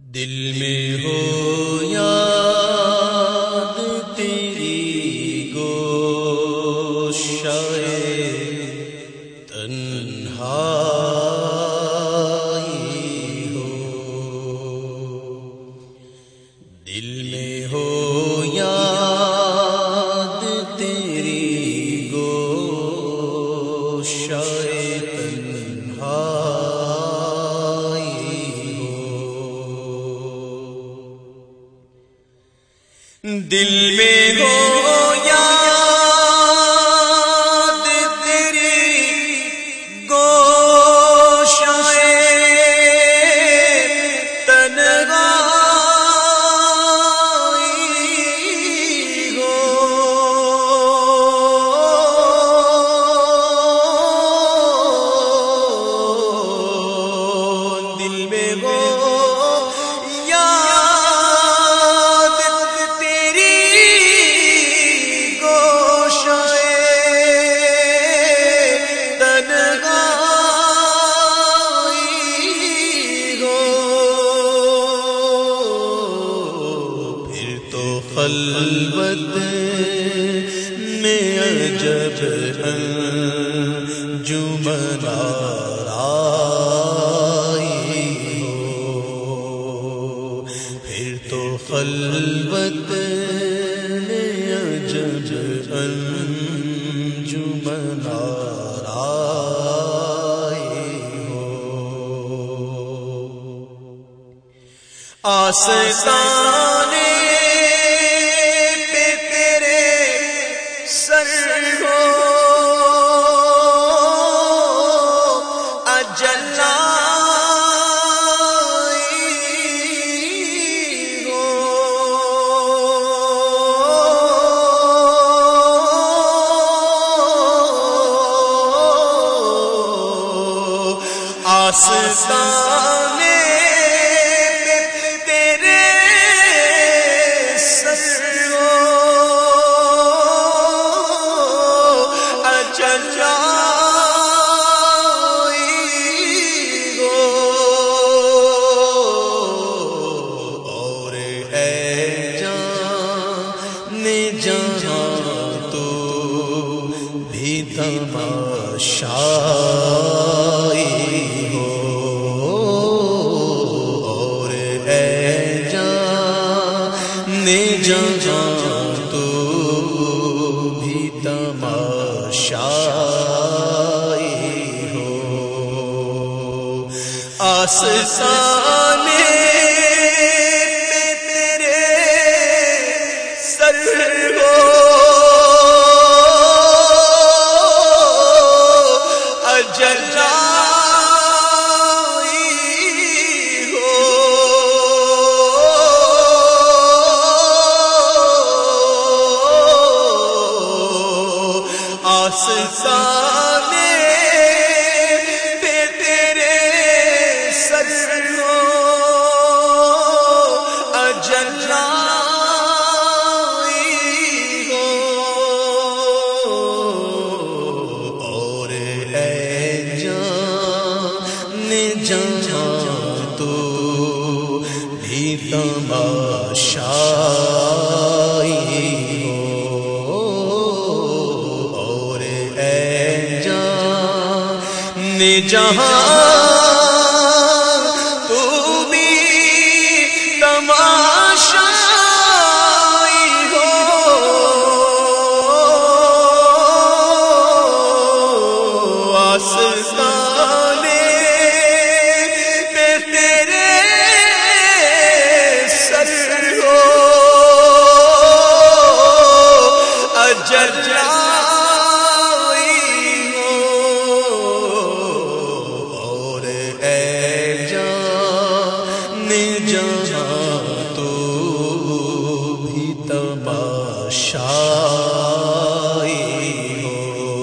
دل میں ہو یاد تیری گوشائے تنہائی ہو، دل میں ہو یاد تیری گوشائے دل میں ہو یاد تیری گوشائے تنہائی ہو، دل میں ہو خلوت میں عجب انجمن آرائی ہو، پھر تو خلوت میں عجب انجمن آرائی ہو، آستانے آستانے تیرے سر ہو اجلائی ہو، اور اے جان جہاں تو بھی تماشائی ہو، جہاں تو بھی تماشائی ہو، آستانے تیرے سر ہو آستانے تیرے سر ہو اجلائی ہو، اور اے جان جہاں تو بھی تماشائی ہو، جہاں تو بھی تماشائی ہو، آستانے تیرے سر ہو جہاں تو بھی تماشائی ہو،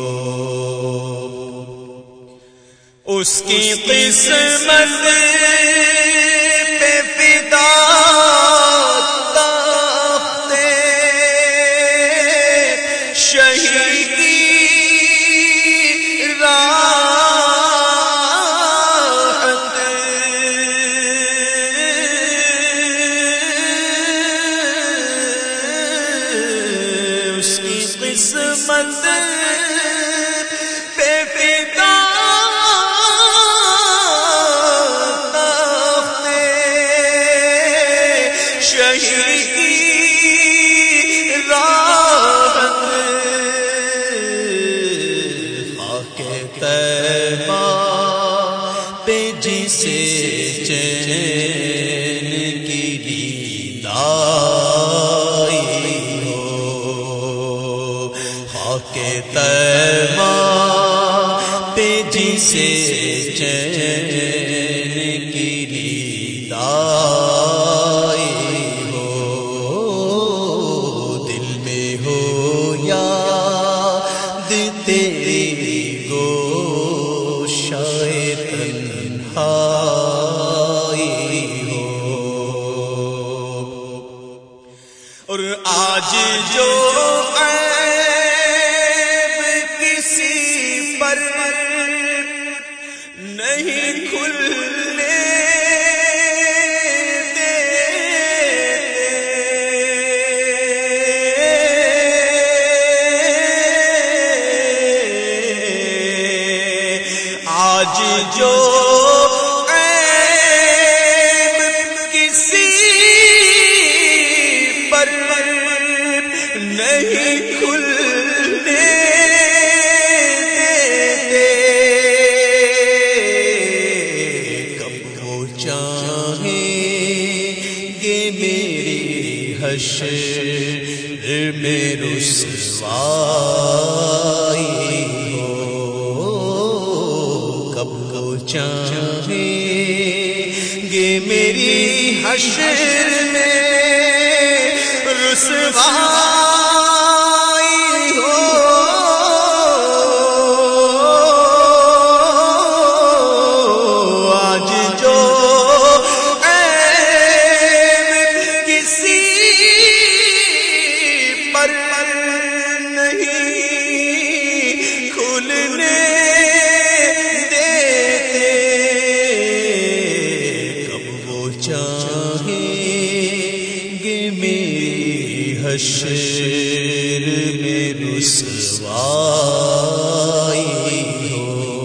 اس کی قسمت پہ فدا تخت شہیدی راحت قسمت پہ فدا تخت شہید کی راحت خاک طیبہ پہ جسے چین کی دید آئی ہو، خاک طیبہ پہ جسے چین کی دید آئی ہو، دل میں ہو یاد تیری گوشۂ تنہائی ہو، اور آج جو عیب کسی پر نہیں کھلنے آج جو عیب کسی پر نہیں کھلنے دیتے، کب وہ چاہیں گے میری حشر میں رسوائی ہو، کب وہ چاہیں گے میری حشر میں رسوائی ہو، آج جو عیب کسی پر نہیں کھلنے دیتے، کب وہ چاہیں گے میری حشر میں رسوائی ہو،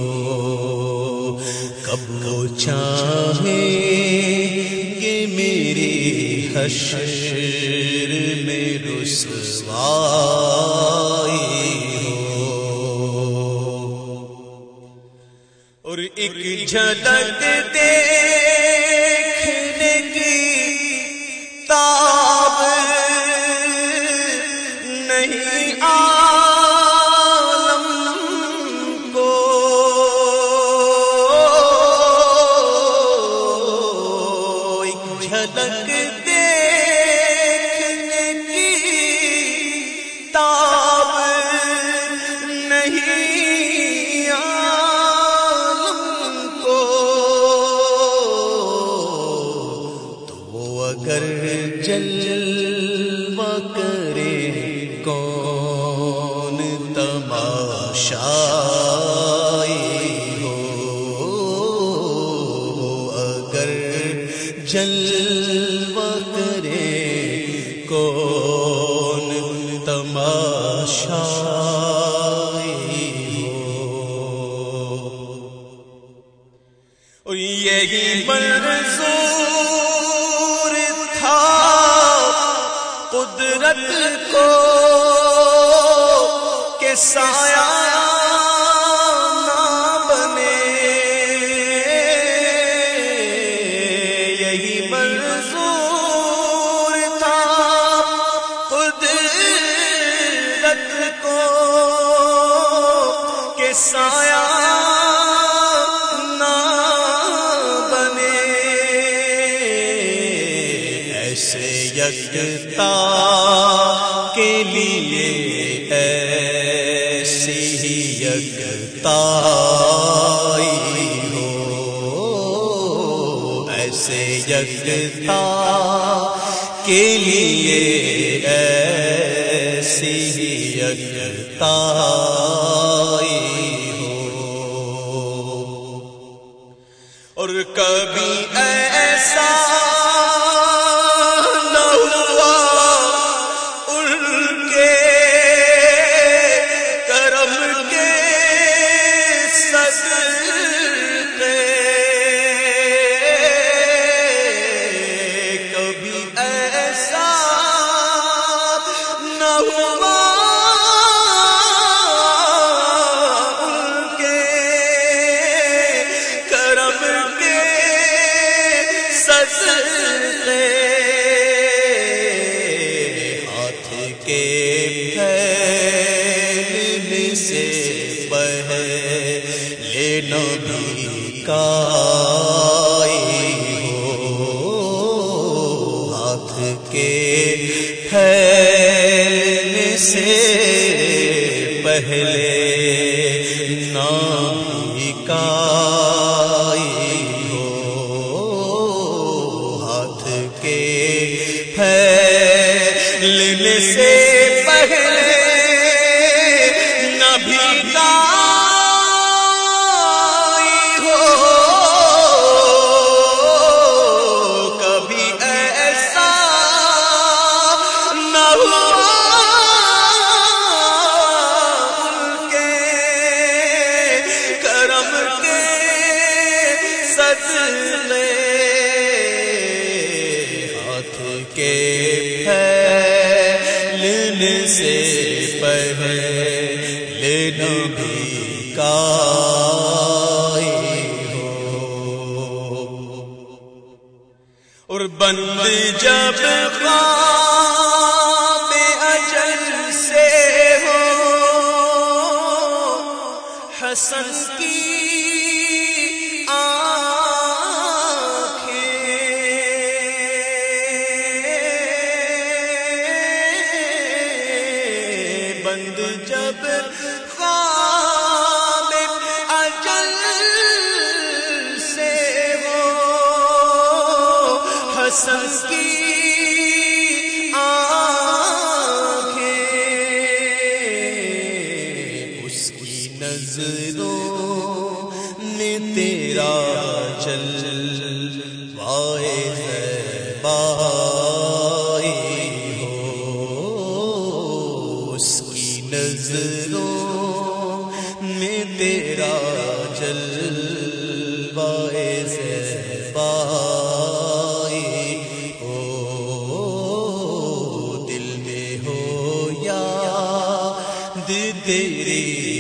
کب وہ چاہیں گے میری حشر میں رسوائی ہو، اور ایک جھلک دیکھنے کی تاب نہیں عالم کو، ایک جھلک دیکھنے کی تاب نہیں عالم کو، تو اگر جلوہ کرے کون تماشائی ہو، اگر جلوہ کرے کون تماشائی ہو، اور یہی منظور تھا قدرت کو کہ سایہ نہ بنے، یہی منظور تھا قدرت کو کہ سایہ نہ بنے، ایسے یکتا کے لیے ایسی ہی یکتائی ہو، ایسے یکتا کے لیے ایسی ہی یکتائی ہو، اور کبھی ایسا نہ ہوا ان کے ہاتھ کے پھیلنے سے پہلے نام بھیکائی ہو، ہاتھ کے پھیلنے سے پہلے نہ بھیکائی ہو، کبھی ایسا نہ ہوا ہاتھ کے پھیلنے سے پہلے نبی کا ہو، اور بند جب خواب اجل سے ہو، حسن کی بند جب خواب اجل سے ہو، حسن کی آنکھیں اس کی نظروں میں تیرا جلوائے زیبائی ہو، اس کی نظروں میں تیرا جلوائے زیبائی ہو، دل میں ہو یاد تیری